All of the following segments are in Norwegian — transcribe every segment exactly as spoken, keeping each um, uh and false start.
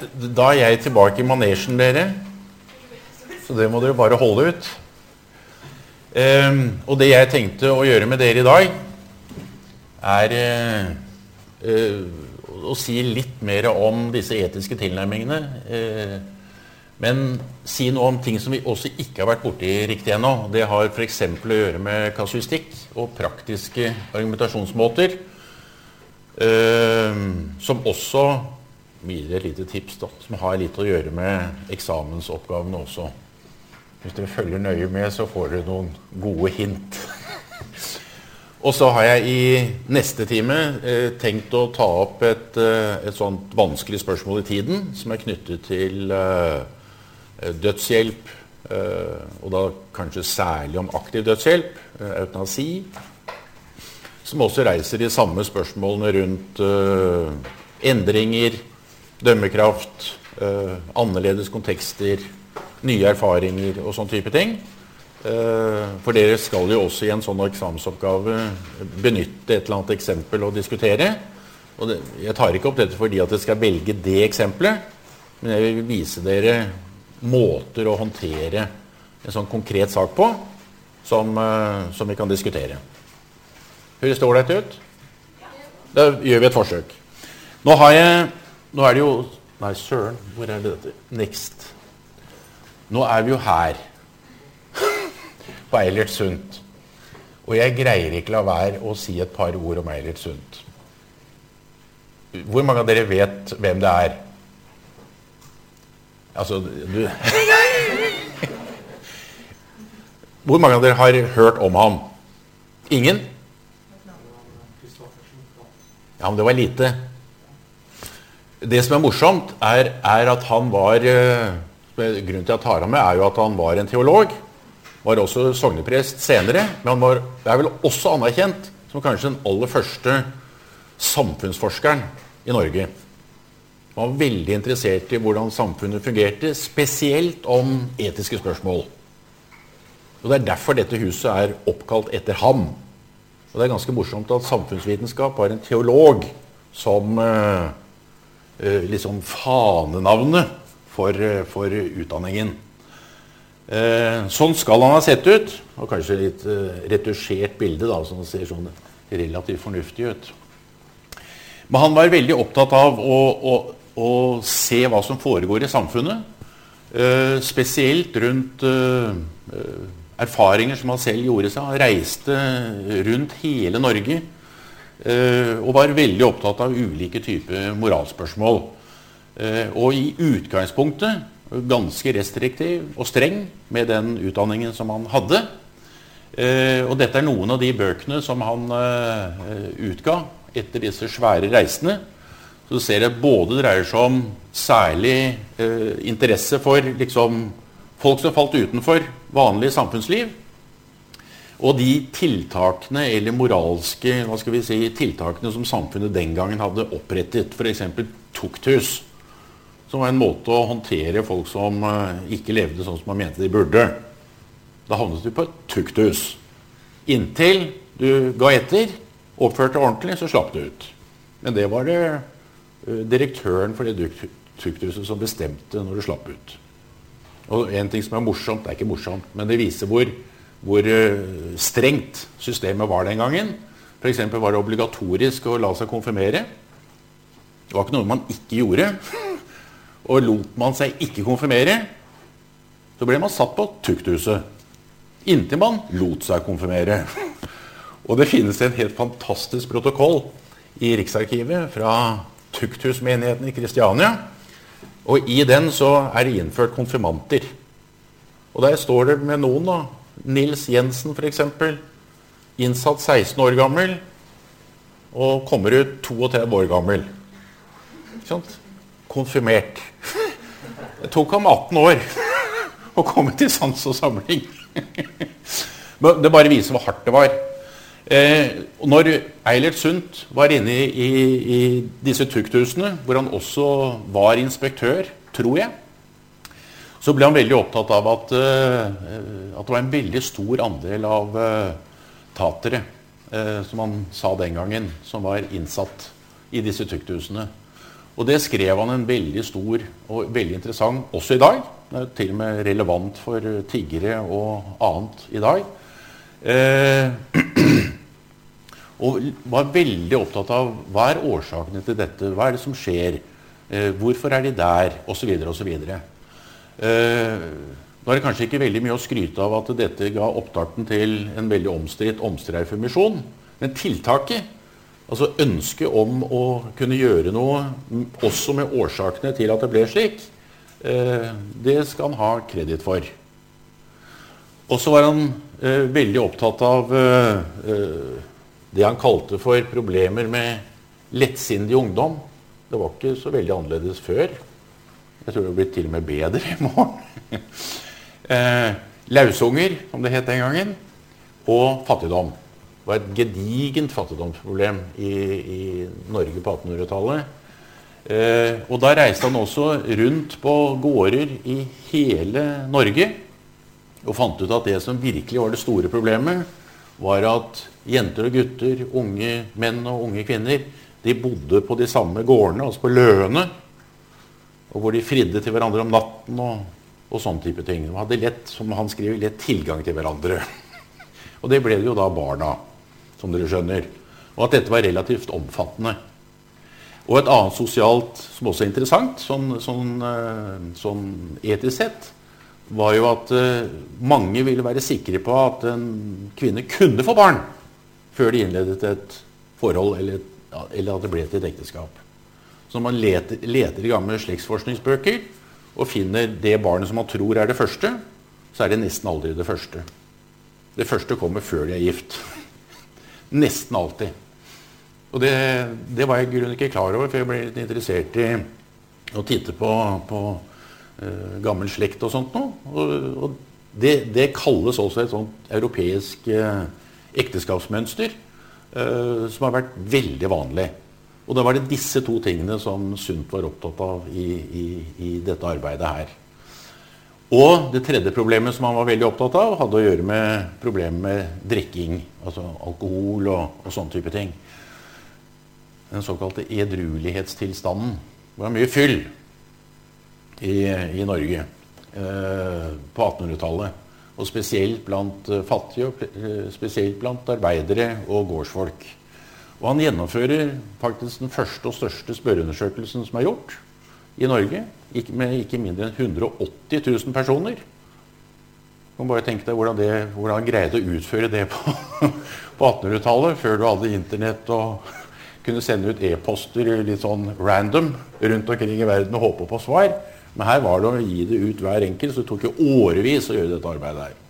Da er jeg tilbake i manesjen, dere. Så det må dere bare holde ut. Um, og det jeg tenkte å gjøre med dere i dag, er uh, uh, å si litt mer om disse etiske tilnærmingene. Uh, men si noe om ting som vi også ikke har vært borti riktig ennå. Det har for eksempel å gjøre med kasuistikk og praktiske argumentasjonsmåter, uh, som også videre et lite tips da, som har litt å gjøre med eksamensoppgavene også. Hvis dere følger nøye med, så får dere noen gode hint. Og så har jeg i neste time eh, tenkt å ta opp et, eh, et sånt vanskelig spørsmål i tiden, som er knyttet til eh, dødshjelp, eh, og da kanskje særlig om aktiv dødshjelp, eh, eutanasi, som også reiser de samme spørsmålene rundt eh, endringer, dømmekraft, eh, annerledes kontekster, nye erfaringer og sånn type ting. Eh, for dere skal jo også i en sånn eksamensoppgave benytte et eller annet eksempel og diskutere. Og det, jeg tar ikke opp dette fordi at dere skal velge det eksempelet, men jeg vil vise dere måter å håndtere en sånn konkret sak på, som, eh, som vi kan diskutere. Høres det ålreit ut? Da gjør vi et forsøk. Nå har jeg Nå er det jo... Nei, søren, hvor er det dette? Next. Nå er vi jo her. På Eilertsundt. Og jeg greier ikke la være å si et par ord om Eilertsundt. Hvor mange av dere vet hvem det er? Altså, du... Hvor mange av dere har hørt om ham? Ingen? Ja, men det var lite. Det som er morsomt er, er at han var, grunnen til at jeg tar ham med, er jo at han var en teolog, var også sogneprest senere, men han var, er vel også anerkjent som kanskje den aller første samfunnsforskeren i Norge. Han var veldig interessert i hvordan samfunnet fungerte, spesielt om etiske spørsmål. Og det er derfor dette huset er oppkalt etter ham. Og det er ganske morsomt at samfunnsvitenskap var en teolog som... Uh, liksom fanenavnet for, for utdanningen. Uh, sånn skal han ha sett ut, og kanskje litt uh, retusjert bilde da, som ser sånn relativt fornuftig ut. Men han var veldig opptatt av å, å, å se hva som foregår i samfunnet, uh, spesielt rundt uh, uh, erfaringer som han selv gjorde seg. Han reiste rundt hele Norge, Uh, og var veldig opptatt av ulike typer moralspørsmål. Uh, og i utgangspunktet ganske restriktiv og streng med den utdanningen som han hadde. Uh, og dette er noen av de bøkene som han uh, utga etter disse svære reisene. Så du ser det både dreier seg om særlig uh, interesse for liksom, folk som falt utenfor vanlig samfunnsliv, og de tiltakene, eller moralske, hva skal vi si, tiltakene som samfunnet den gangen hadde opprettet, for eksempel tukthus, som var en måte å håndtere folk som uh, ikke levde sånn som man mente de burde. Da havnet du på et tukthus. Inntil du ga etter, oppførte ordentlig, så slapp du ut. Men det var det uh, direktøren for det tukthuset som bestemte når du slapp ut. Og en ting som er morsomt, det er ikke morsomt, men det viser hvor hvor strengt systemet var den gangen. For eksempel var det obligatorisk å la seg konfirmere. Det var ikke noe man ikke gjorde. Og lot man seg ikke konfirmere, så ble man satt på tukthuset. Inntil man lot seg konfirmere. Og det finnes en helt fantastisk protokoll i Riksarkivet fra tukthusmenigheten i Kristiania. Og i den så er det innført konfirmanter. Og der står det med noen da, Nils Jensen for eksempel, innsatt seksten år gammel, og kommer ut trettito år gammel. Ikke sant? Konfirmert. Det tok ham atten år å komme til sans og samling. Men det bare viser hvor hardt det var. Eh, når Eilertsundt var inne i, i disse tukthusene, hvor han også var inspektør, tror jeg, så ble han veldig opptatt av at, uh, at det var en veldig stor andel av uh, tatere, uh, som han sa den gangen, som var innsatt i disse tukthusene. Og det skrev han en veldig stor og veldig interessant, også i dag. Det er til og med relevant for tiggere og annet i dag. Eh, og var veldig opptatt av hva er årsakene til dette, hva er det som skjer, eh, hvorfor er de der, og så videre, og så videre. Eh, da er det kanskje ikke veldig mye å skryte av at dette ga opptakten til en veldig omstridt omstreifermisjon, men tiltaket, altså ønsket om å kunne gjøre noe, også med årsakene til at det ble slik, eh, det skal han ha kreditt for. Og så var han eh, veldig opptatt av eh, det han kalte for problemer med lettsindig ungdom. Det var ikke så veldig annerledes før. Jeg tror det har blitt til og med bedre i morgen. eh, lausunger, som det het den gangen, og fattigdom. Det var et gedigent fattigdomsproblem i, i Norge på attenhundretallet. Eh, og da reiste han også rundt på gårder i hele Norge, og fant ut at det som virkelig var det store problemet, var at jenter og gutter, unge menn og unge kvinner, de bodde på de samme gårdene, altså på løene, og hvor de fridde til hverandre om natten og, og sånn type ting. De hadde lett, som han skriver, lett tilgang til hverandre. Og det ble det jo da barna, som dere skjønner. Og at dette var relativt omfattende. Og et annet sosialt, som også er interessant, sånn, sånn, sånn etisk sett, var jo at uh, mange ville være sikre på at en kvinne kunne få barn før de innledet et forhold, eller, eller at det ble til et ekteskap. Så når man leter, leter i gamle slektsforskningsbøker og finner det barnet som man tror er det første, så er det nesten aldri det første. Det første kommer før de er gift. Nesten alltid. Og det, det var jeg i grunnen ikke klar over, for jeg ble litt interessert i å titte på, på uh, gammel slekt og sånt nå. Og, og det, det kalles også et sånt europeisk uh, ekteskapsmønster, uh, som har vært veldig vanlig. Og da var det disse to tingene som Sundt var opptatt av i, i, i dette arbeidet her. Og det tredje problemet som han var veldig opptatt av, hadde å gjøre med problemet med drikking, altså alkohol og, og sånne type ting. Den såkalte edrulighetstilstanden. Det var mye fyll i, i Norge eh, på attenhundretallet, og spesielt blant fattige, og spesielt blant arbeidere og gårdsfolk. Og han gjennomfører faktisk den første og største spørreundersøkelsen som er gjort i Norge, med ikke mindre enn hundre og åtti tusen personer. Du kan bare tenke deg hvordan, det, hvordan han greide å utføre det på, på attenhundretallet, før du hadde internett og kunne sende ut e-poster litt sånn random rundt omkring i verden og håpe på svar. Men her var det å gi det ut hver enkelt, så det tok jo årevis å gjøre dette arbeidet her.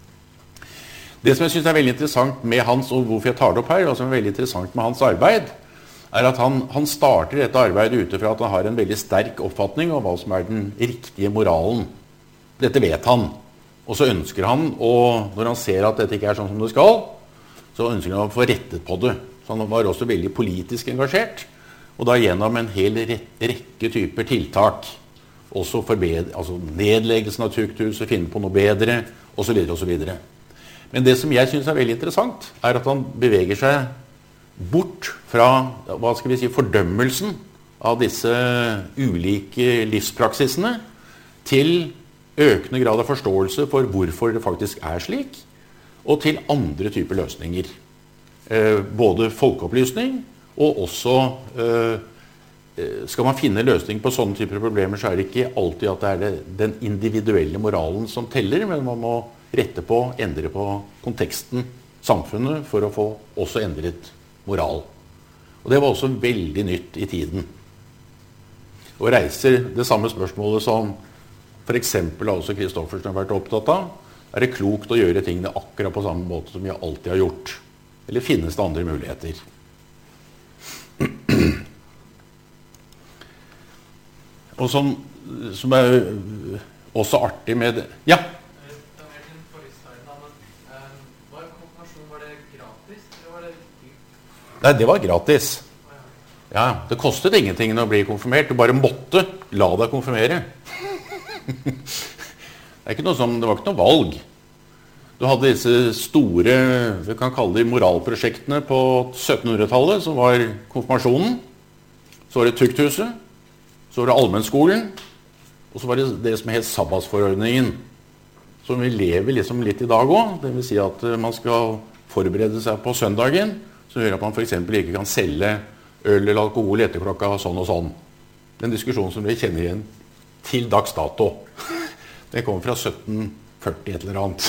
Det som jeg synes er veldig interessant med hans, og hvorfor jeg tar det opp her, og som er veldig interessant med hans arbeid, er at han, han starter dette arbeidet ute fra at han har en veldig sterk oppfatning av hva som er den riktige moralen. Dette vet han. Og så ønsker han, og når han ser at dette ikke er sånn som det skal, så ønsker han å få rettet på det. Så han var også veldig politisk engasjert, og da gjennom en hel rekke typer tiltak. Også forbedre, altså nedleggelsen av tukthuset, finne på noe bedre, og så videre, og så videre. Men det som jeg synes er veldig interessant, er at han beveger seg bort fra, hva skal vi si, fordømmelsen av disse ulike livspraksisene til økende grad av forståelse for hvorfor det faktisk er slik, og til andre typer løsninger. Eh, både folkeopplysning, og også eh, skal man finne løsning på sånne typer problemer, så er det ikke alltid at det er det, den individuelle moralen som teller, men man må rette på, endre på konteksten, samfunnet, for å få også endret moral. Og det var også veldig nytt i tiden. Og reiser det samme spørsmålet som for eksempel også Kristoffersen har vært opptatt av. Er det klokt å gjøre tingene akkurat på samme måte som jeg alltid har gjort? Eller finnes det andre muligheter? Og som, som er også artig med det. Ja? Nei, det var gratis. Ja, det kostet ingenting å bli konfirmert. Du bare måtte la deg konfirmere. Det er ikke noe som, det var ikke noe valg. Du hadde disse store, vi kan kalle det moralprosjektene på syttenhundretallet, som var konfirmasjonen. Så var det tukthuset, så var det allmennskolen, og så var det det som het sabbatsforordningen, som vi lever liksom litt i dag også. Det vil si at man skal forberede seg på søndagen, som gjør at man for eksempel ikke kan selge øl eller alkohol etter klokka sånn og sånn. Den diskusjonen som vi kjenner igjen til dags dato. Det kommer fra sytten førti et eller annet.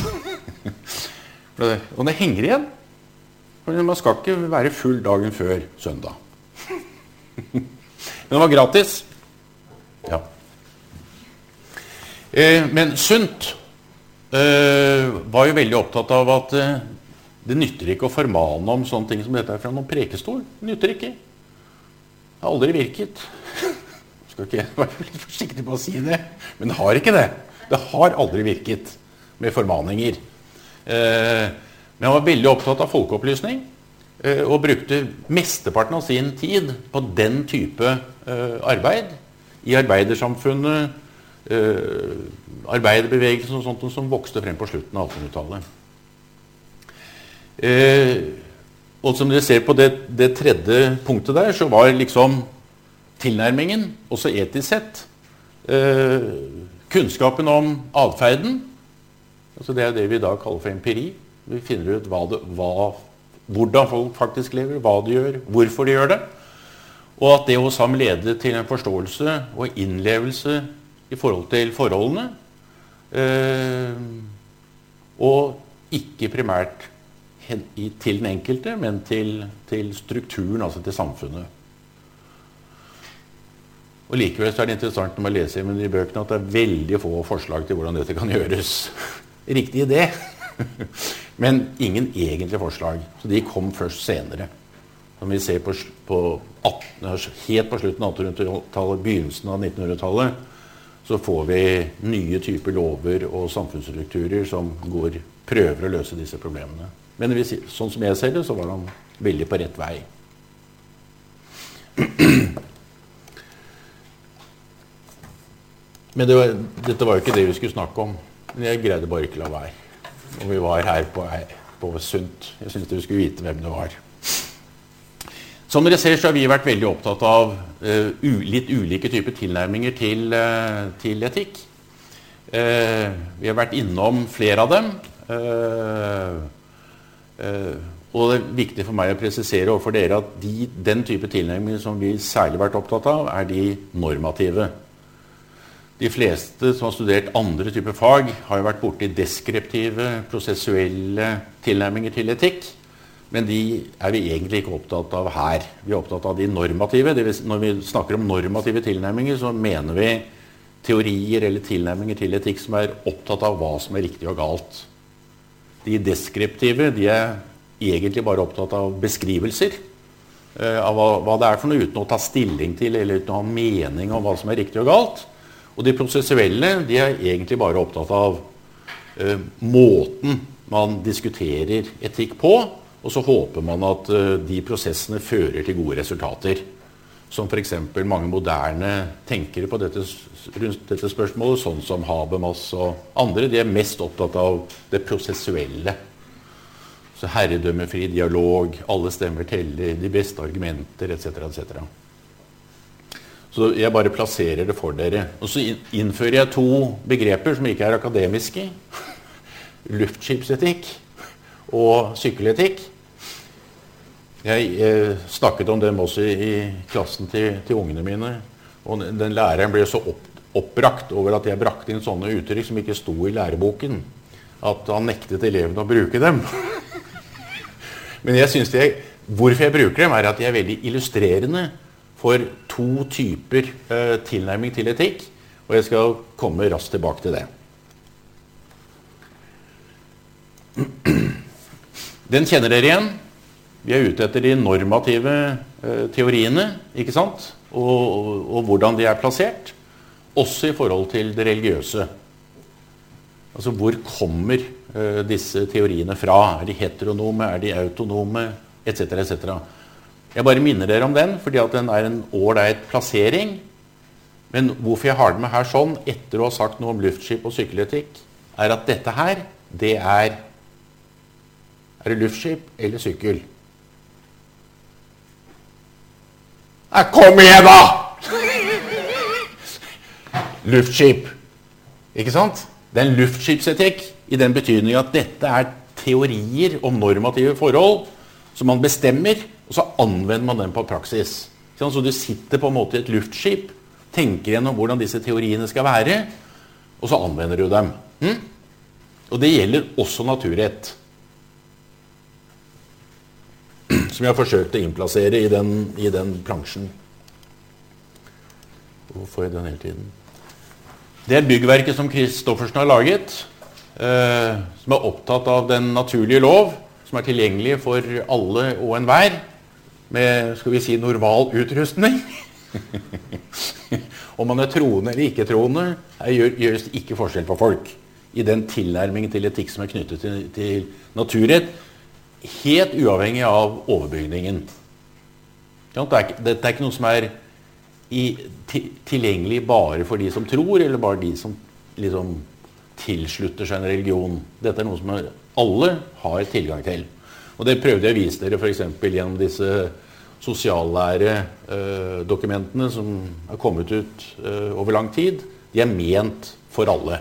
Og det henger igjen. For man skal ikke være full dagen før søndag. Men det var gratis. Ja. Eh, men sunt eh, var jo veldig opptatt av at eh, det nytter ikke å formane om sånne ting som dette er fra noen prekestol. Det nytter ikke. Det har aldri virket. Jeg skal ikke være litt forsiktig på å si det, men det har ikke det. Det har aldri virket med formaninger. Eh, men han var veldig opptatt av folkeopplysning, eh, og brukte mesteparten av sin tid på den type eh, arbeid i arbeidersamfunnet, eh, arbeiderbevegelsen og sånt som vokste frem på slutten av attenhundretallet. Eh, og som dere ser på det, det tredje punktet der, så var liksom tilnærmingen, også etisk sett, eh, kunnskapen om adferden, altså det er det vi i dag kaller for empiri. Vi finner ut hva det, hva, hvordan folk faktisk lever, hva de gjør, hvorfor de gjør det, og at det hos ham leder til en forståelse og innlevelse i forhold til forholdene, eh, og ikke primært til den enkelte, men til, til strukturen, altså til samfunnet. Og likevel så er det interessant når man leser i de bøkene at det er veldig få forslag til hvordan dette kan gjøres. Riktig idé, men ingen egentlige forslag. Så de kom først senere. Som vi ser på, på atten, helt på slutten av attenhundretallet, begynnelsen av nittenhundretallet, så får vi nye typer lover og samfunnsstrukturer som går, prøver å løse disse problemene. Men hvis, sånn som jeg ser det, så var han veldig på rett vei. Men det var, dette var jo ikke det vi skulle snakke om. Men jeg greide bare ikke la være. Og vi var her på, på Sunt. Jeg synes dere skulle vite hvem det var. Som dere ser, så har vi vært veldig opptatt av uh, u, litt ulike typer tilnærminger til, uh, til etikk. Uh, vi har vært innom flere av dem. Uh, uh, og det er viktig for meg å presisere overfor dere at de, den type tilnærminger som vi særlig har vært opptatt av, er de normative. De fleste som har studert andre typer fag har jo vært borte i deskriptive, prosessuelle tilnærminger til etikk, men de er vi egentlig ikke opptatt av her. Vi er opptatt av de normative. Det vil, når vi snakker om normative tilnærminger, så mener vi teorier eller tilnærminger til etikk som er opptatt av hva som er riktig og galt. De deskriptive, de er egentlig bare opptatt av beskrivelser, eh, av hva, hva det er for noe, uten å ta stilling til, eller uten å ha mening om hva som er riktig og galt. Og de prosessuelle, de er egentlig bare opptatt av eh, måten man diskuterer etikk på, og så håper man at eh, de prosessene fører til gode resultater. Som for eksempel mange moderne tenkere på dette, rundt dette spørsmålet, sånn som Habermas og andre, de er mest opptatt av det prosessuelle. Så herredømmefri dialog, alle stemmer teller, de beste argumenter, et cetera, et cetera. Så jeg bare plasserer det for dere. Og så innfører jeg to begreper som ikke er akademiske. Luftskipsetikk og sykkeletikk. Jeg eh, snakket om dem også i, i klassen til, til ungene mine. Og den læreren ble så opp, oppbrakt over at jeg brakte inn sånne uttrykk som ikke sto i læreboken. At han nektet elevene å bruke dem. Men jeg synes det, hvorfor jeg bruker dem er at de er veldig illustrerende for to typer eh, tilnærming til etikk, og jeg skal komme raskt tilbake til det. Den kjenner dere igjen. Vi er ute etter de normative eh, teoriene, ikke sant? Og, og, og hvordan de er plassert, også i forhold til det religiøse. Altså, hvor kommer eh, disse teoriene fra? Er de heteronome, er de autonome, et cetera, et cetera. Jeg bare minner dere om den, fordi at den er en ålreit plassering. Men hvorfor jeg har den med her sånn, etter å ha sagt noe om luftskip og sykkeletikk, er at dette her, det er Er det luftskip eller sykkel? Ja, kom igjen da! luftskip. Ikke sant? Det er en luftskipsetikk i den betydning at dette er teorier om normative forhold som man bestemmer, og så anvender man den på praksis. Så du sitter på en måte i et luftskip, tenker gjennom hvordan disse teoriene skal være, og så anvender du dem. Hm? Og det gjelder også naturrett. Som jeg har forsøkt å innplassere i den, i den plansjen. Hvor får jeg den hele tiden? Det er byggverket som Kristoffersen har laget, eh, som er opptatt av den naturlige lov, som er tilgjengelig for alle og enhver, med, skal vi si, normal utrustning. Om man er troende eller ikke troende, gjør, gjøres det ikke forskjell på folk i den tilnærmingen til etikk som er knyttet til, til naturrett, helt uavhengig av overbygningen. Det er, det er ikke noe som er i, til, tilgjengelig bare for de som tror, eller bare de som liksom tilslutter seg en religion. Dette er noe som er, alle har tilgang til. Og det prøvde jeg å vise dere for eksempel gjennom disse sosiallære eh, dokumentene som er kommet ut eh, over lang tid. De er ment for alle.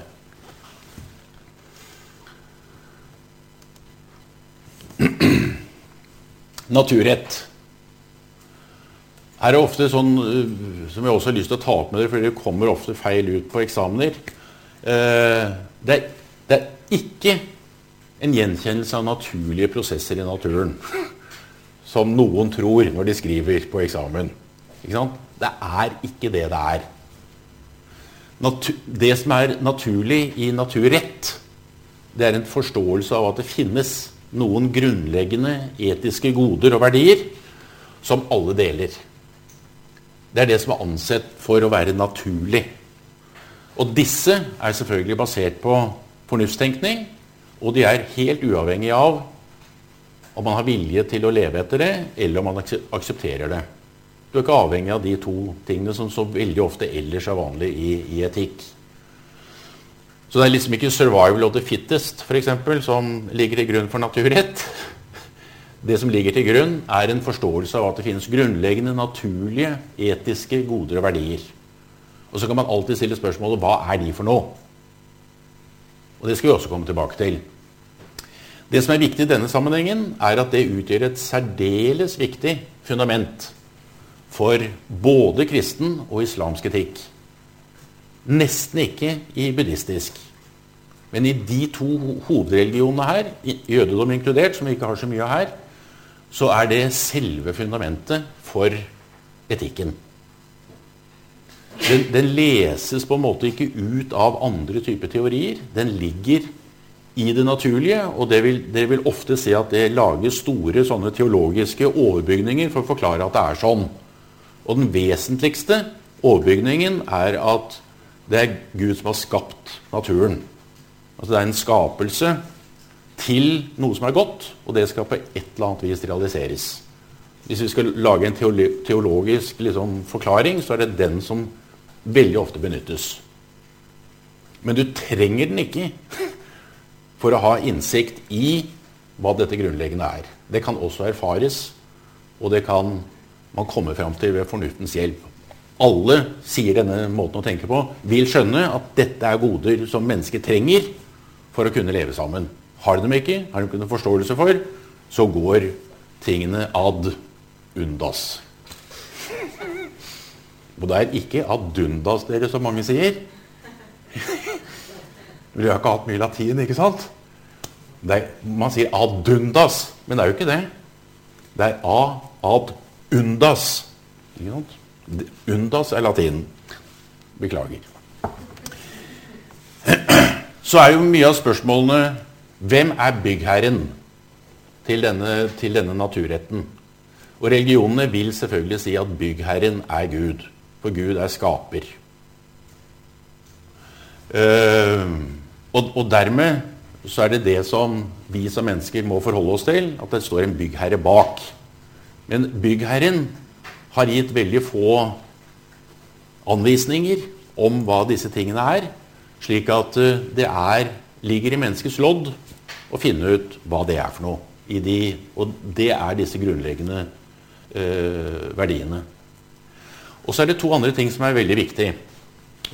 Naturrett. Her er ofte sånn, som jeg også har lyst til å ta opp med dere, for det kommer ofte feil ut på eksamener. Eh, det, er, det er ikke en gjenkjennelse av naturlige prosesser i naturen, som noen tror når de skriver på eksamen. Ikke sant? Det er ikke det det er. Natu- det som er naturlig i naturrett, det er en forståelse av at det finnes noen grunnleggende etiske goder og verdier som alle deler. Det er det som er ansett for å være naturlig. Og disse er selvfølgelig basert på fornuftstenkning, og de er helt uavhengig av om man har vilje til å leve etter det, eller om man aksepterer det. Du er ikke avhengig av de to tingene som så veldig ofte ellers er vanlig i, i etikk. Så det er liksom ikke survival of the fittest, for eksempel, som ligger til grunn for naturrett. Det som ligger til grunn er en forståelse av at det finnes grunnleggende, naturlige, etiske goder og verdier. Og så kan man alltid stille spørsmålet, hva er de for noe? Og det skal vi også komme tilbake til. Det som er viktig i denne sammenhengen, er at det utgjør et særdeles viktig fundament for både kristen og islamsk etikk. Nesten ikke i buddhistisk. Men i de to hovedreligionene her, jødedom inkludert, som vi ikke har så mye av her, så er det selve fundamentet for etikken. Den, den leses på en måte ikke ut av andre typer teorier. Den ligger i det naturlige, og det vil, dere vil ofte se at det lager store sånne teologiske overbygninger for å forklare at det er sånn. Og den vesentligste overbygningen er at det er Gud som har skapt naturen. Altså det er en skapelse til noe som er godt, og det skal på et eller annet vis realiseres. Hvis vi skal lage en teologisk liksom, forklaring, så er det den som veldig ofte benyttes. Men du trenger den ikke for å ha innsikt i hva dette grunnleggende er. Det kan også erfares, og det kan man komme frem til ved fornuftens hjelp. Alle, sier denne måten å tenke på, vil skjønne at dette er goder som mennesker trenger for å kunne leve sammen. Har de dem ikke, har de ikke noen forståelse for, så går tingene ad undas. Og det er ikke ad undas, dere, som mange sier. Vi har ikke hatt mye latin, ikke sant? Det er, man sier ad undas, men det er jo ikke det. Det er a, ad undas. Ikke sant? Undas er latin. Beklager. Så er jo mye av spørsmålene, hvem er byggherren til denne, til denne naturretten? Og religionene vil selvfølgelig si at byggherren er Gud, for Gud er skaper. Uh, og, og dermed så er det det som vi som mennesker må forholde oss til, at det står en byggherre bak. Men byggherren har gitt veldig få anvisninger om hva disse tingene er, slik at uh, det er, ligger i menneskets lodd å finne ut hva det er for noe. I de, og det er disse grunnleggende uh, verdiene. Og så er det to andre ting som er veldig viktige.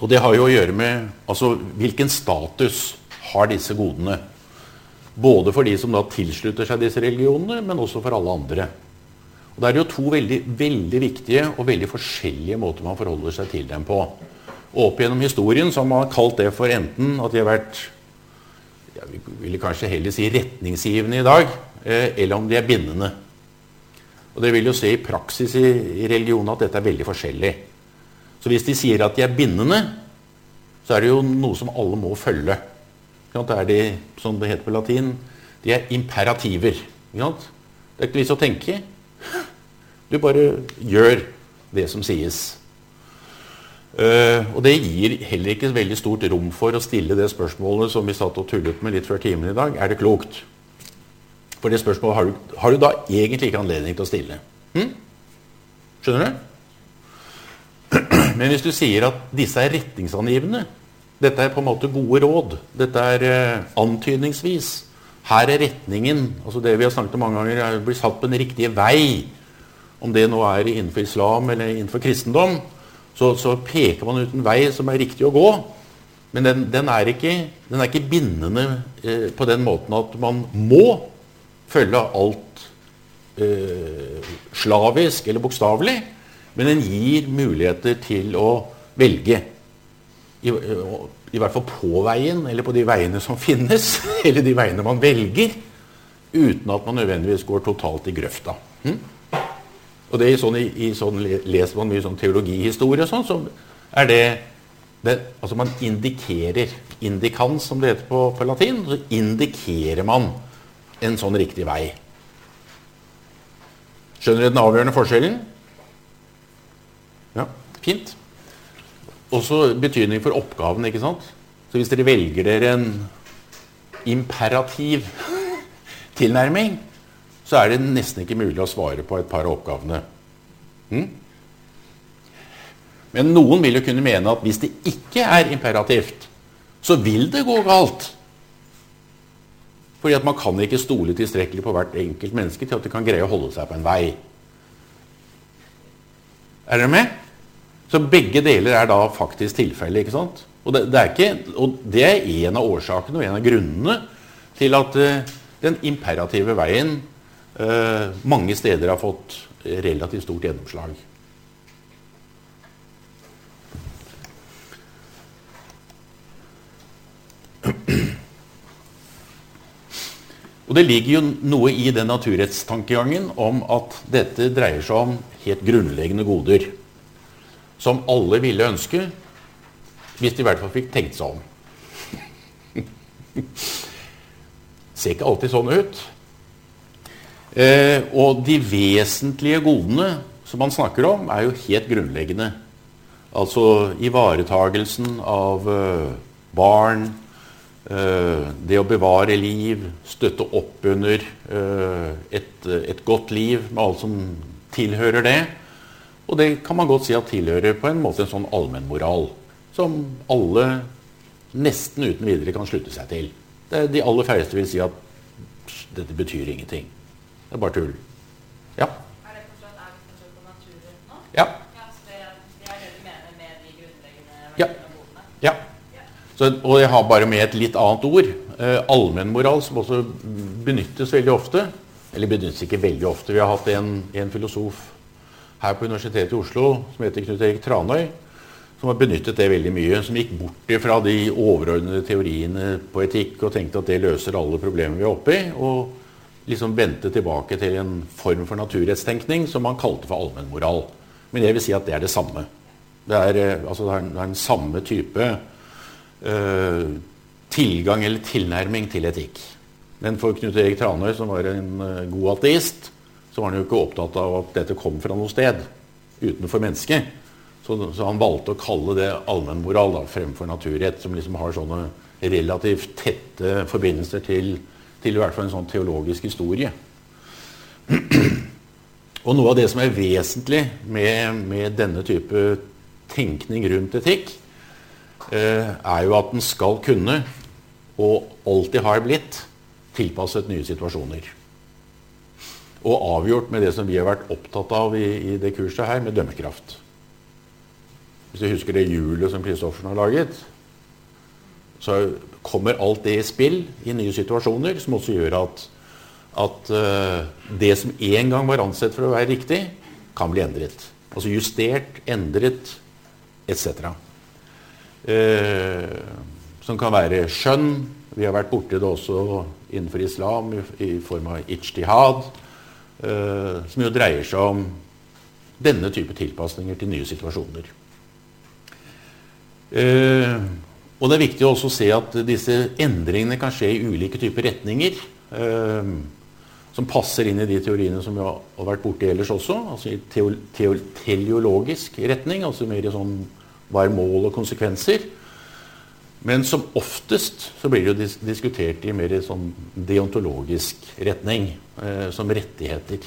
Og det har jo å gjøre med altså, hvilken status har disse godene. Både for de som da tilslutter seg disse religionene, men også for alle andre. Og det er jo to veldig, veldig viktige og veldig forskjellige måter man forholder seg til dem på. Og opp gjennom historien så har man kalt det for enten at de har vært, ja, vi ville kanskje heller si retningsgivende i dag, eh, eller om de er bindende. Og det vil jo se i praksis i, i religionen at dette er veldig forskjellig. Så hvis de sier at de er bindende, så er det jo noe som alle må følge. Det er de, som det heter på latin, de er imperativer. Det er ikke vits å tenke. Du bare gjør det som sies. Uh, og det gir heller ikke veldig stort rom for å stille det spørsmålet som vi satt og tullet med litt før timen i dag. Er det klokt? For det spørsmålet har du, har du da egentlig ikke anledning til å stille. Hm? Skjønner du? Men hvis du sier at disse er retningsangivende, dette er på en måte gode råd, dette er uh, antydningsvis, her er retningen, altså det vi har snakket om mange ganger, er å bli satt på den riktige vei, om det nå er innenfor islam eller innenfor kristendom, så, så peker man ut en vei som er riktig å gå, men den, den, er, ikke, den er ikke bindende uh, på den måten at man må følge alt uh, slavisk eller bokstavelig, men den gir muligheter til å velge. I, I hvert fall på veien, eller på de veiene som finnes, eller de veiene man velger, uten at man nødvendigvis går totalt i grøfta. Hm? Og det i sånn, i, i sånn, leser man mye sånn teologihistorie og sånn, så er det, det, altså man indikerer, indikans som det heter på, på latin, så indikerer man en sånn riktig vei. Skjønner du den avgjørende forskjellen? Ja, fint. Også betydning for oppgaven, ikke sant? Så hvis dere velger dere en imperativ tilnærming, så er det nesten ikke mulig å svare på et par av oppgavene. Hm? Men noen vil jo kunne mene at hvis det ikke er imperativt, så vil det gå galt. Fordi at man kan ikke stole tilstrekkelig på hvert enkelt menneske til at det kan greie å holde seg på en vei. Er dere med? Så begge deler er da faktisk tilfelle, ikke sant? Og det, det, er ikke, og det er en av årsakene og en av grunnene til at uh, den imperative veien uh, mange steder har fått relativt stort gjennomslag. Og det ligger jo noe i den naturrettstankegangen om at dette dreier seg om helt grunnleggende goder, som alle ville ønske, hvis de i hvert fall fikk tenkt seg om. Ser ikke alltid sånn ut. Eh, og de vesentlige godene som man snakker om, er jo helt grunnleggende. Altså ivaretagelsen av uh, barn, uh, det å bevare liv, støtte opp under uh, et, et godt liv med alt som tilhører det. Og det kan man godt si at tilhører på en måte en sånn allmennmoral, som alle nesten uten videre kan slutte seg til. Det, de aller færreste vil si at dette betyr ingenting. Det er bare tull. Ja. Er det forstått, er vi forstått på naturrett nå? Ja. Ja, så det, det er det du mener med de grunnleggende Ja. verdiene og godene? Ja. Ja. Så, og jeg har bare med et litt annet ord. Eh, allmennmoral, som også benyttes veldig ofte. Eller benyttes ikke veldig ofte. Vi har hatt en, en filosof her på Universitetet i Oslo, som heter Knut Erik Tranøy, som har benyttet det veldig mye, som gikk bort fra de overordnede teoriene på etikk og tenkte at det løser alle problemer vi er oppe i, og liksom vendte tilbake til en form for naturrettstenkning som man kalte for allmennmoral. Men jeg vil si at det er det samme. Det er, altså, det er, en, det er en samme type uh, tilgang eller tilnærming til etikk. Men for Knut Erik Tranøy, som var en uh, god ateist, så var han jo ikke opptatt av at dette kom fra noe sted utenfor mennesket. Så, så han valgte å kalle det allmennmoral da, fremfor naturrett, som liksom har sånne relativt tette forbindelser til, til i hvert fall en sånn teologisk historie. Og noe av det som er vesentlig med, med denne type tenkning rundt etikk, eh, er jo at den skal kunne, og alltid har blitt, tilpasset nye situasjoner. Og avgjort med det som vi har vært opptatt av i, i det kurset her, med dømmekraft. hvis du husker det hjulet som Kristoffersen har laget, så kommer alt det i spill i nye situasjoner, som også gjør at, at uh, det som en gang var ansett for å være riktig, kan bli endret. Altså justert, endret, et cetera. Uh, som kan være skjønn. Vi har vært borte det også innenfor islam i, i form av ijtihad, uh, som jo dreier seg om denne type tilpasninger til nye situasjoner. Uh, og det er viktig også å se at disse endringene kan skje i ulike typer retninger, uh, som passer inn i de teoriene som vi har, har vært borte ellers også, altså i teo, teo, teleologisk retning, altså mer i sånn hva er mål og konsekvenser. Men som oftest så blir det jo dis diskutert i mer sånn deontologisk retning, uh, som rettigheter.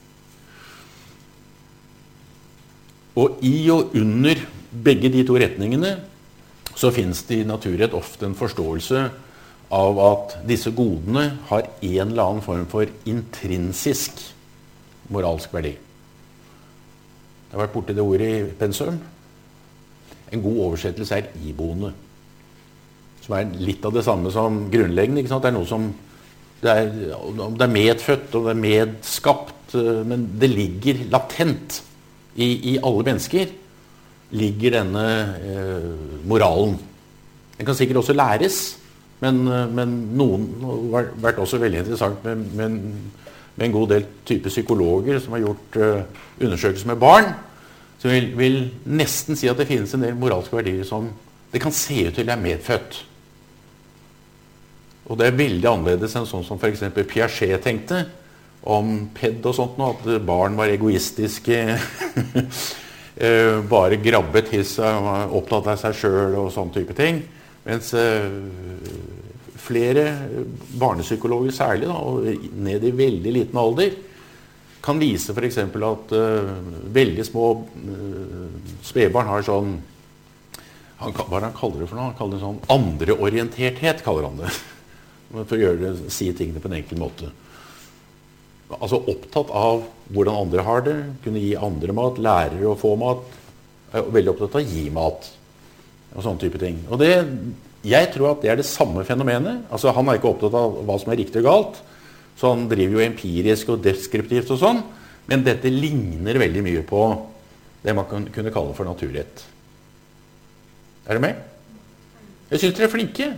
Og i og under begge de to retningene så finnes det i naturrett ofte en forståelse av at disse godene har en eller annen form for intrinsisk moralsk verdi. Jeg har vært borte det ordet i pensum. En god oversettelse er iboende, som er litt av det samme som grunnleggende. Ikke sant? Det er noe som det er, det er medfødt og det er medskapt, men det ligger latent i, i alle mennesker. Ligger denne eh, moralen. Den kan sikkert også læres, men, men noen har vært også veldig interessant med, med, med en god del type psykologer som har gjort uh, undersøkelser med barn, som vil, vil nesten si at det finnes en del moralske verdier som det kan se ut til er medfødt. Og det er veldig annerledes enn sånn som for eksempel Piaget tenkte om ped og sånt nå, at barn var egoistiske, Uh, bare grabbet til seg, opptatt av seg selv og sånne type ting. Mens uh, flere barnepsykologer særlig, da, og ned i veldig liten alder, kan vise for eksempel at uh, veldig små uh, spedbarn har sånn, han, hva er det han kaller det for noe? Han kaller det sånn andreorienterthet, kaller han det. For å gjøre det, si tingene på en enkel måte. Altså opptatt av hvordan andre har det, kunne gi andre mat, lærer å få mat, er veldig opptatt av å gi mat, og sånne type ting. Og det, jeg tror at det er det samme fenomenet. Altså han er ikke opptatt av hva som er riktig og galt, så han driver jo empirisk og deskriptivt og sånn, men dette ligner veldig mye på det man kan, kunne kalle for naturrett. Er du med? Jeg synes dere er flinke.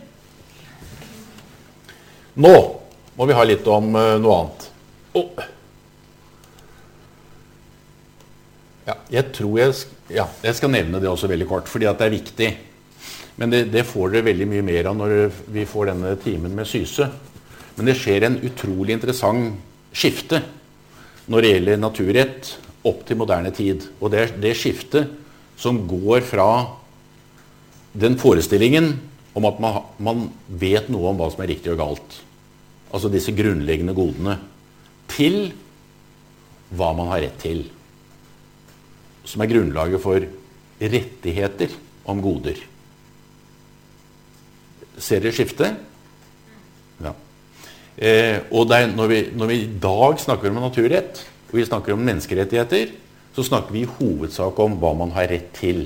Nå må vi ha litt om uh, noe annet. Oh. Ja, jeg tror jeg, ja, jeg skal nevne det også veldig kort, fordi at det er viktig. Men det, det får dere veldig mye mer av når vi får denne timen med Syse. Men det skjer en utrolig interessant skifte når det gjelder naturrett opp til moderne tid. Og det er det skiftet som går fra den forestillingen om at man, man vet noe om hva som er riktig og galt. Altså disse grunnleggende godene. Til hva man har rett til, som er grunnlaget for rettigheter om goder. Ser dere skiftet? Ja. Eh, og det er, når, vi, når vi i dag snakker om naturrett, og vi snakker om menneskerettigheter, så snakker vi i hovedsak om hva man har rett til.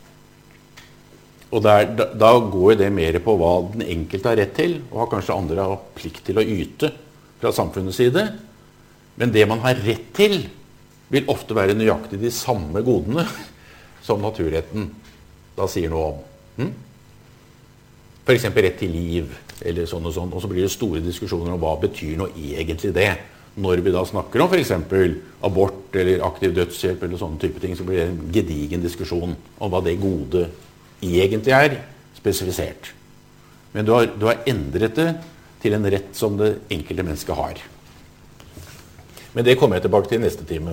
Og der, da, da går det mer på hva den enkelte har rett til, og har kanskje andre har plikt til å yte fra samfunnets side. Men det man har rett til, vil ofte være nøyaktig de samme godene som naturretten da sier noe om. Hm? For eksempel rett til liv, eller sånn og sånn. Og så blir det store diskusjoner om hva betyr nå egentlig det. Når vi da snakker om for eksempel abort eller aktiv dødshjelp eller sånne type ting, så blir det en gedigen diskusjon om hva det gode egentlig er spesifisert. Men du har, du har endret det til en rett som det enkelte mennesket har. Men det kommer jeg tilbake til i neste time.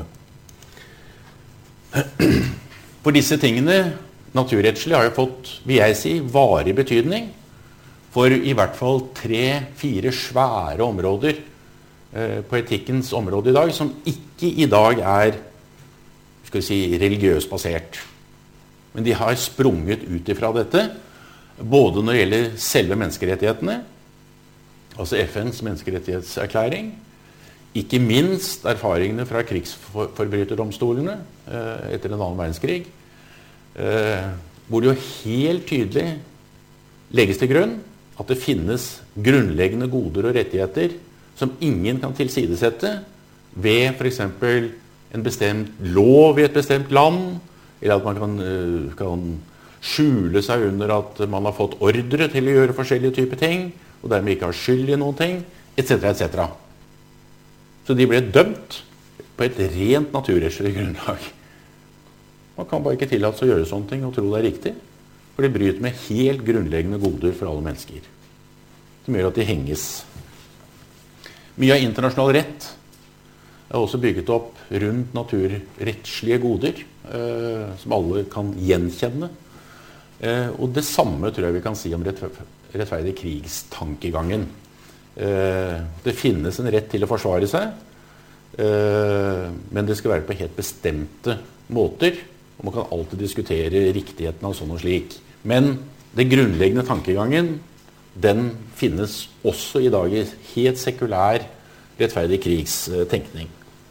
For disse tingene, naturrettslig, har jo fått, vil jeg si, varig betydning for i hvert fall tre-fire svære områder eh, på etikkens område i dag, som ikke i dag er, skal vi si, religiøst basert. Men de har sprunget ut ifra dette, både når det gjelder selve menneskerettighetene, altså F N's menneskerettighetserklæring, ikke minst erfaringene fra krigsforbryterdomstolene eh, etter den annen verdenskrig, eh, hvor det jo helt tydelig legges til grunn at det finnes grunnleggende goder og rettigheter som ingen kan tilsidesette ved for eksempel en bestemt lov i et bestemt land, eller at man kan, uh, kan skjule seg under at man har fått ordre til å gjøre forskjellige typer ting, og dermed ikke har skyld i noen ting, et cetera et cetera. Så de ble dømt på et rent naturrettslig grunnlag. Man kan bare ikke tillate seg å gjøre sånne ting og tro det er riktig, for de bryter med helt grunnleggende goder for alle mennesker, som gjør at de henges. Mye av internasjonal rett er også bygget opp rundt naturrettslige goder, eh, som alle kan gjenkjenne. Eh, og det samme tror jeg vi kan si om rettferdig krigstankegangen. Eh, det finnes en rett til å forsvare seg, eh, men det skal være på helt bestemte måter, og man kan alltid diskutere riktigheten av sånn og slik. Men det grunnleggende tankegangen, den finnes også i dag i helt sekulær rettferdig krigstenkning.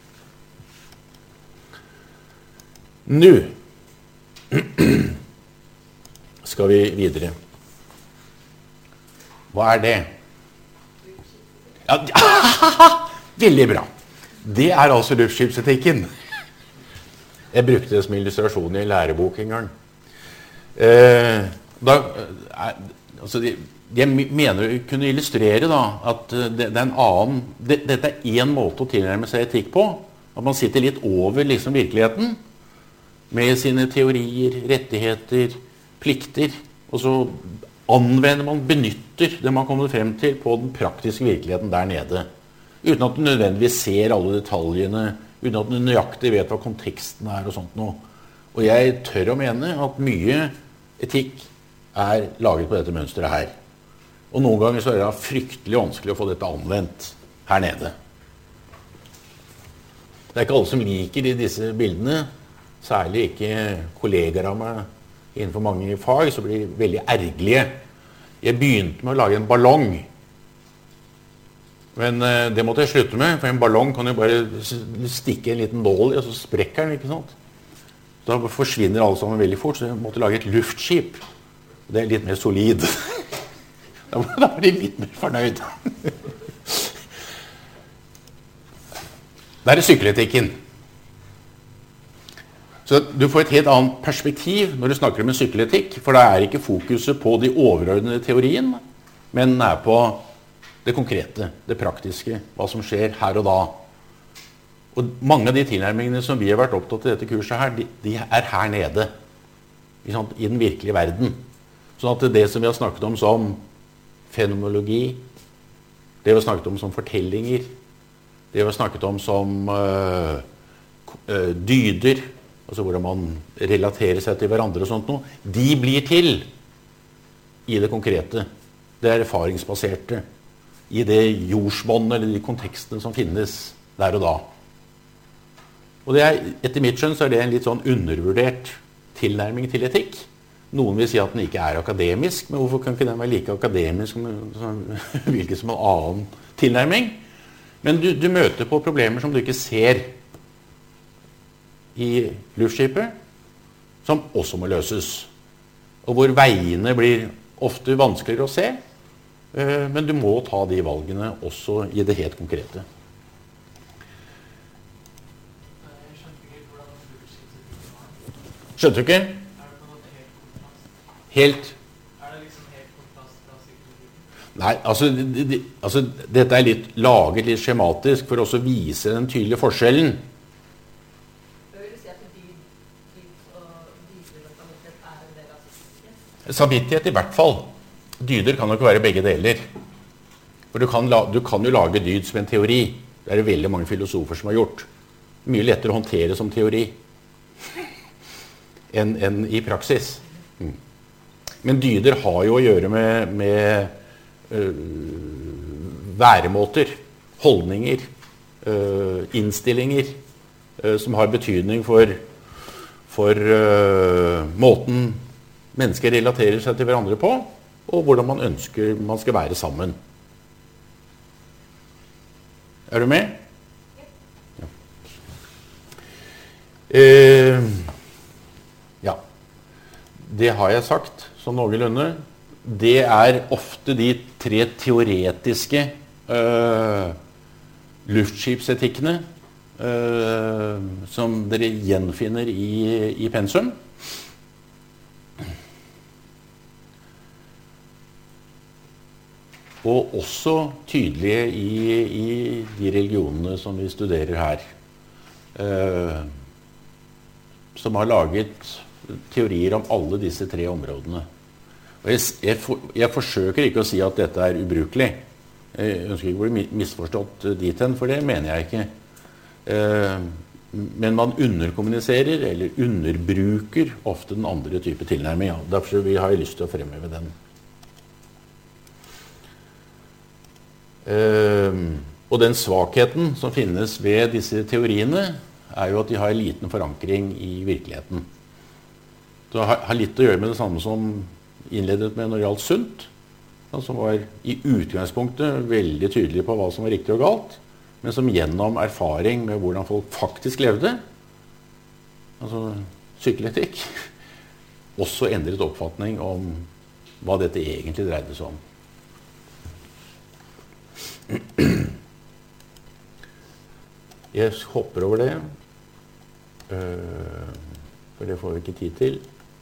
Nå skal vi videre. Hva er det? Ja, veldig bra. Det er altså luftskipsetikken. Jeg brukte det som illustrasjon i en lærebok en gang. Eh, da, eh, altså, jeg mener å kunne illustrere da, at det, det er en annen, det, dette er en måte å tilnærme seg etikk på, at man sitter litt over liksom, virkeligheten, med sine teorier, rettigheter, plikter, og så anvender man, benytter det man kommer frem til på den praktiske virkeligheten der nede, uten at du nødvendigvis ser alle detaljene, uten at du nøyaktig vet hva konteksten er og sånt noe. Og jeg tør å mene at mye etikk er laget på dette mønstret her. Og noen ganger så er det fryktelig vanskelig å få dette anvendt her nede. Det er ikke alle som liker i disse bildene, særlig ikke kolleger av meg innenfor mange fag, så blir de veldig ergerlige. Jeg begynte med å lage en ballong, men eh, det måtte jeg slutte med, for en ballong kan jo bare stikke en liten nål i, og så sprekker den, ikke sant? Da forsvinner alle sammen veldig fort, så jeg måtte lage et luftskip. Det er litt mer solid. Da var de litt mer fornøyd. Det er sykkeletikken. Så du får et helt annet perspektiv når du snakker om en sykeletikk, for da er ikke fokuset på de overordnede teoriene, men er på det konkrete, det praktiske, hva som skjer her og da. Og mange av de tilnærmingene som vi har vært opptatt i dette kurset her, de, de er her nede, i den virkelige verden. Sånn at det som vi har snakket om som fenomenologi, det vi har snakket om som fortellinger, det vi har snakket om som øh, øh, dyder, altså hvordan man relaterer seg til hverandre og sånt noe, de blir til i det konkrete, det er erfaringsbaserte, i det jordsmonnet eller de kontekstene som finnes der og da. Og det er, etter mitt skjønn så er det en litt sånn undervurdert tilnærming til etikk. Noen vil si at den ikke er akademisk, men hvorfor kan ikke den være like akademisk som, som hvilken som en annen tilnærming? Men du, du møter på problemer som du ikke ser i luftskipet, som også må løses. Og hvor veiene blir ofte vanskeligere å se, men du må ta de valgene også i det helt konkrete. Skjønte du ikke? Helt? Er det liksom helt kontrast fra sykkeltikken? Nei, altså, det, det, altså dette er litt laget litt skjematisk for også å vise den tydelige forskjellen. Vil du si at dyd, dyd og dyder og samvittighet er en del av sykkeltikken? Samvittighet i hvert fall. Dyder kan nok være begge deler. For du kan, la, du kan jo lage dyd som en teori. Det er det veldig mange filosofer som har gjort. Mye lettere å håndtere som teori enn, enn i praksis. Mm. Men dyder har jo å gjøre med, med øh, væremåter, holdninger, øh, innstillinger, øh, som har betydning for, for øh, måten mennesker relaterer seg til hverandre på, og hvordan man ønsker man skal være sammen. Er du med? Ja. Eh, ja. det har jeg sagt, sånn noenlunde. Det er ofte de tre teoretiske øh, luftskipsetikkene øh, som dere gjenfinner i, i pensum. Og også tydelige i, i de religionene som vi studerer her. Uh, som har laget teorier om alle disse tre områdene. Og jeg, jeg, for, jeg forsøker ikke å si at dette er ubrukelig. Jeg ønsker ikke å bli misforstått dit hen, for det mener jeg ikke. Uh, men man underkommuniserer, eller underbruker ofte den andre type tilnærming. Ja. Derfor har jeg lyst til å fremheve den. Uh, og den svakheten som finnes ved disse teoriene er jo at de har en liten forankring i virkeligheten. Det har, har litt å gjøre med det samme som innledet med når det gjaldt sunt, som var i utgangspunktet veldig tydelig på hva som var riktig og galt, men som gjennom erfaring med hvordan folk faktisk levde, altså sykeletikk, også endret oppfatning om hva dette egentlig dreide seg om. Jeg hopper over det, uh, for det får vi ikke tid til.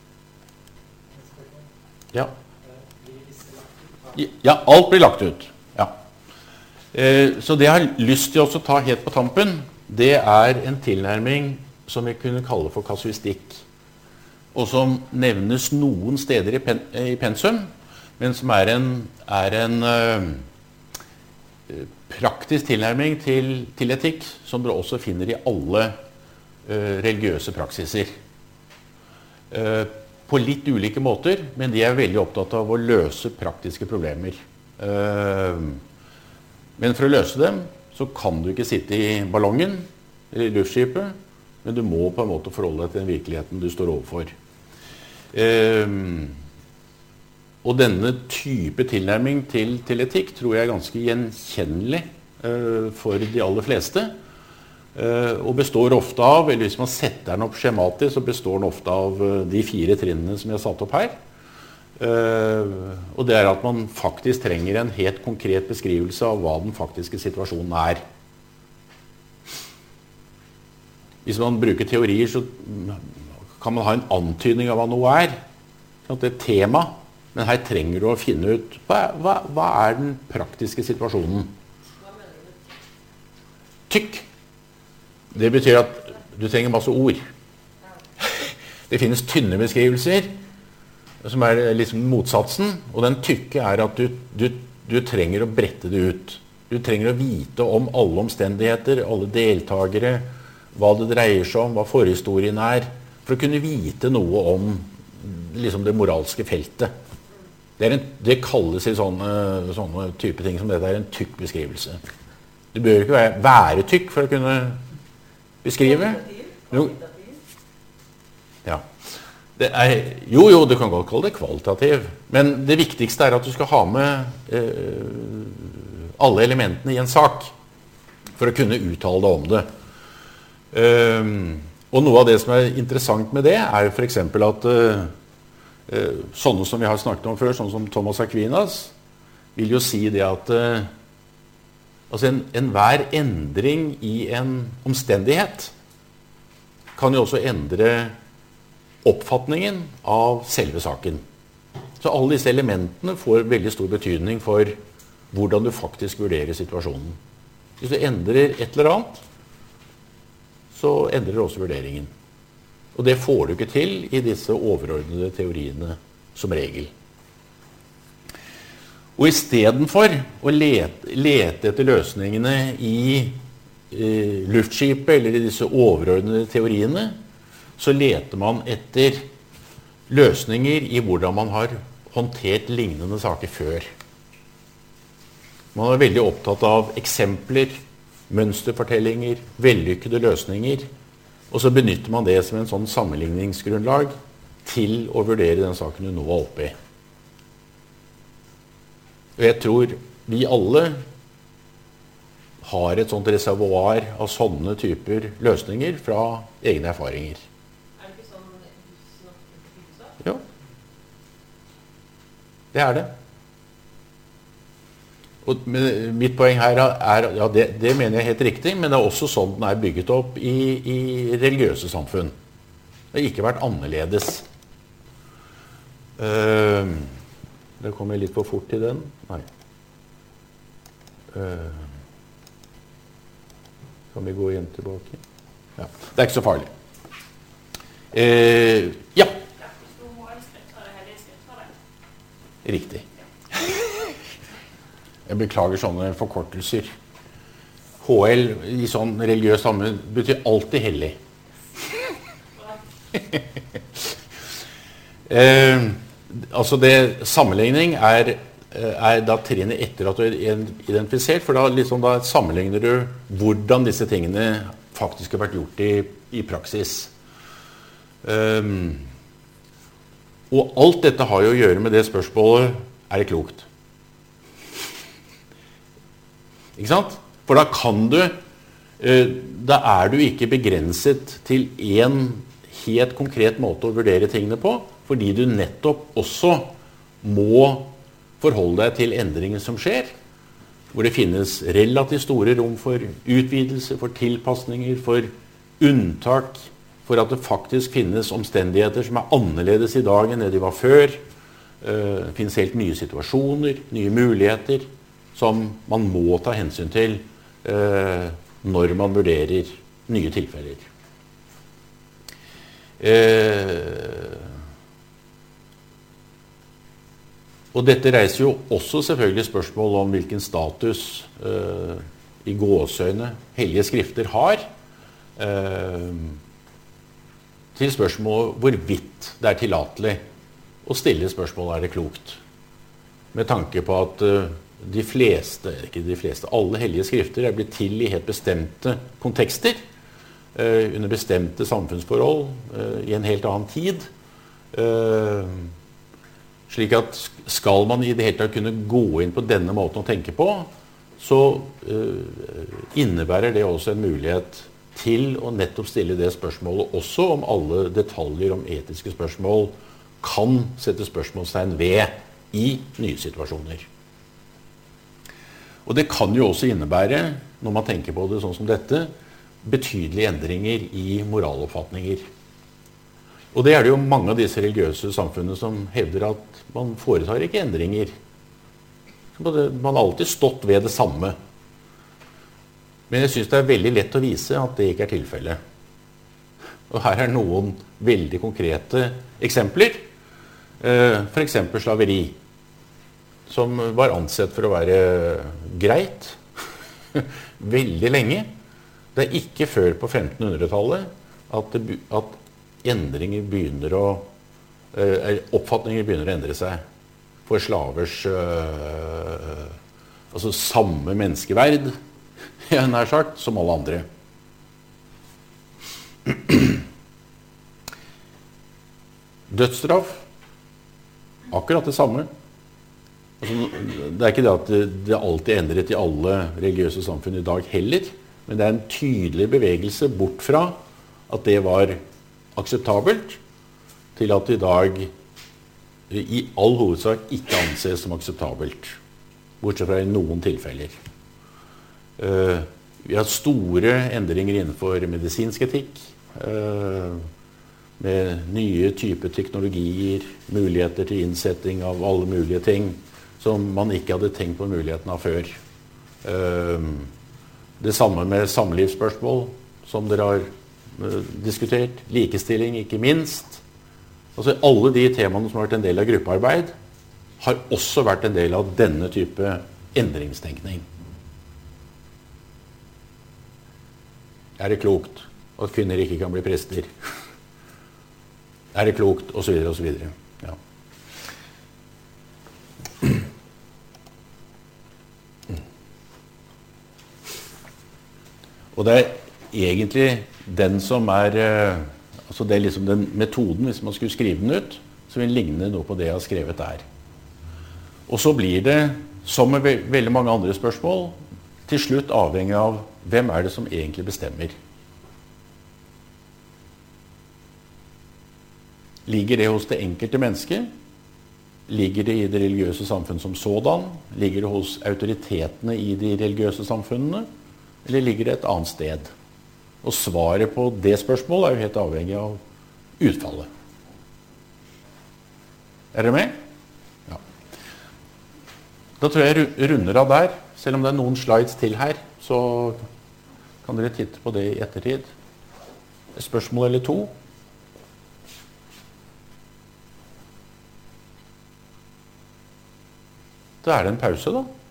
Ja. Ja, alt blir lagt ut. Ja. Uh, så det jeg har lyst til å ta helt på tampen, det er en tilnærming som vi kunne kalle for kasuistikk, og som nevnes noen steder i, pen i pensum, men som er en, er en uh, praktisk tilnærming til, til etikk, som dere også finner i alle uh, religiøse praksiser. Uh, på litt ulike måter, men de er veldig opptatt av å løse praktiske problemer. Uh, men for å løse dem, så kan du ikke sitte i ballongen, eller i luftskipet, men du må på en måte forholde deg til den virkeligheten du står overfor. Uh, Og denne type tilnærming til, til etikk tror jeg er ganske gjenkjennelig uh, for de aller fleste. Uh, og består ofte av, eller hvis man setter den opp skjematisk, så består den ofte av uh, de fire trinnene som jeg har satt opp her. Uh, og det er at man faktisk trenger en helt konkret beskrivelse av hva den faktiske situasjonen er. Hvis man bruker teorier, så kan man ha en antydning av hva noe er. Det er tema. Men her trenger du å finne ut hva, hva, hva er den praktiske situasjonen. Hva mener du med tykk? Det betyr at du trenger masse ord. Det finnes tynne beskrivelser, som er liksom motsatsen, og den tykke er at du, du, du trenger å brette det ut. Du trenger å vite om alle omstendigheter, alle deltagere, hva det dreier seg om, hva forhistorien er, for å kunne vite noe om liksom det moralske feltet. Det, er en, det kalles i sånne, sånne type ting som dette er en tykk beskrivelse. Du bør ikke være, være tykk for å kunne beskrive. Jo, ja. Det er, jo, jo, du kan godt kalle det kvalitativ. Men det viktigste er at du skal ha med eh, alle elementene i en sak for å kunne uttale deg om det. Um, og noe av det som er interessant med det er for eksempel at uh, Uh, sånne som vi har snakket om før, sånn som Thomas Aquinas, vil jo si det at uh, altså en, en hver endring i en omstendighet kan jo også endre oppfatningen av selve saken. Så alle disse elementene får veldig stor betydning for hvordan du faktisk vurderer situasjonen. Hvis du endrer et eller annet, så endrer også vurderingen. Og det får du ikke til i disse overordnede teoriene som regel. Og i stedet for å lete, lete etter løsningene i eh, luftskipet eller i disse overordnede teoriene, så leter man etter løsninger i hvordan man har håndtert lignende saker før. Man er veldig opptatt av eksempler, mønsterfortellinger, vellykkede løsninger, og så benytter man det som en sånn sammenligningsgrunnlag til å vurdere den saken du nå er oppe i. Og jeg tror vi alle har et sånt reservoar av sånne typer løsninger fra egne erfaringer. Er det ikke sånn du snakker til Pisa? Ja, Det er det. Og mitt poeng her er, ja, det, det mener jeg helt riktig, men det er også sånn den er bygget opp i, i religiøse samfunn. Det har ikke vært annerledes. Uh, det kommer jeg litt for fort til den. Nei. Uh, kan vi gå igjen tilbake? Ja, det er ikke så farlig. Uh, ja. Riktig. Jeg beklager sånne forkortelser. H L i sånn religiøs sammenheng betyr alltid hellig. eh, altså det sammenligning er, er da trinnet etter at du er identifisert, for da, liksom, da sammenligner du hvordan disse tingene faktisk har vært gjort i, i praksis. Eh, og alt dette har jo å gjøre med det spørsmålet, er det klokt? Ikke sant? For da kan du, da er du ikke begrenset til en helt konkret måte å vurdere tingene på, fordi du nettopp også må forholde deg til endringer som skjer, hvor det finnes relativt store rom for utvidelse, for tilpasninger, for unntak, for at det faktisk finnes omstendigheter som er annerledes i dag enn det de var før. Det finnes helt nye situasjoner, nye muligheter, som man må ta hensyn til eh, når man vurderer nye tilfeller. Eh, og dette reiser jo også selvfølgelig spørsmål om hvilken status eh, i gåseøyne hellige skrifter har, eh, til spørsmål hvorvidt det er tillatelig å stille spørsmål er det klokt, med tanke på at eh, de fleste, ikke de fleste, alle hellige skrifter er blitt til i helt bestemte kontekster, eh, under bestemte samfunnsforhold, eh, i en helt annen tid. Eh, slik at skal man i det hele tatt kunne gå inn på denne måten å tenke på, så eh, innebærer det også en mulighet til å nettopp stille det spørsmålet også om alle detaljer om etiske spørsmål kan sette spørsmålstegn ved i nye situasjoner. Og det kan jo også innebære, når man tenker på det sånn som dette, betydelige endringer i moraloppfatninger. Og det er det jo mange av disse religiøse samfunnene som hevder at man foretar ikke endringer. Man har alltid stått ved det samme. Men jeg synes det er veldig lett å vise at det ikke er tilfellet. Og her er noen veldig konkrete eksempler. For eksempel slaveri, som var ansett for å være greit veldig lenge. Det er ikke før på femtenhundretallet at, det, at endringer begynner å, eh, oppfatninger begynner å endre seg for slavers eh, altså samme menneskeverd, jeg nær sagt, som alle andre. Dødsstraff, akkurat det samme. Altså, det er ikke det at det, det alltid er endret i alle religiøse samfunn i dag heller, men det er en tydelig bevegelse bort fra at det var akseptabelt, til at det i dag i all hovedsak ikke anses som akseptabelt, bortsett fra i noen tilfeller. Uh, vi har store endringer innenfor medisinsk etikk, uh, med nye typer teknologier, muligheter til innsetting av alle mulige ting, som man ikke hadde tenkt på muligheten av før. Det samme med samlivsspørsmål, som dere har diskutert. Likestilling, ikke minst. Altså, alle de temaene som har vært en del av gruppearbeid, har også vært en del av denne type endringstenkning. Er det klokt at kvinner ikke kan bli prester? Er det klokt? Og så videre, og så videre. Ja. Og det er egentlig den som er, altså det er liksom den metoden, hvis man skulle skrive den ut, som vil ligne noe på det jeg har skrevet der. Og så blir det, som med ve veldig mange andre spørsmål, til slutt avhengig av hvem er det som egentlig bestemmer. Ligger det hos det enkelte mennesket, Ligger det i det religiøse samfunn som sådan? Ligger det hos autoritetene i de religiøse samfunnene? Eller ligger det et annet sted? Og svaret på det spørsmålet er jo helt avhengig av utfallet. Er dere med? Ja. Da tror jeg jeg runder av der. Selv om det er noen slides til her, så kan dere titte på det i ettertid. Et spørsmål eller to? Da er det en pause da.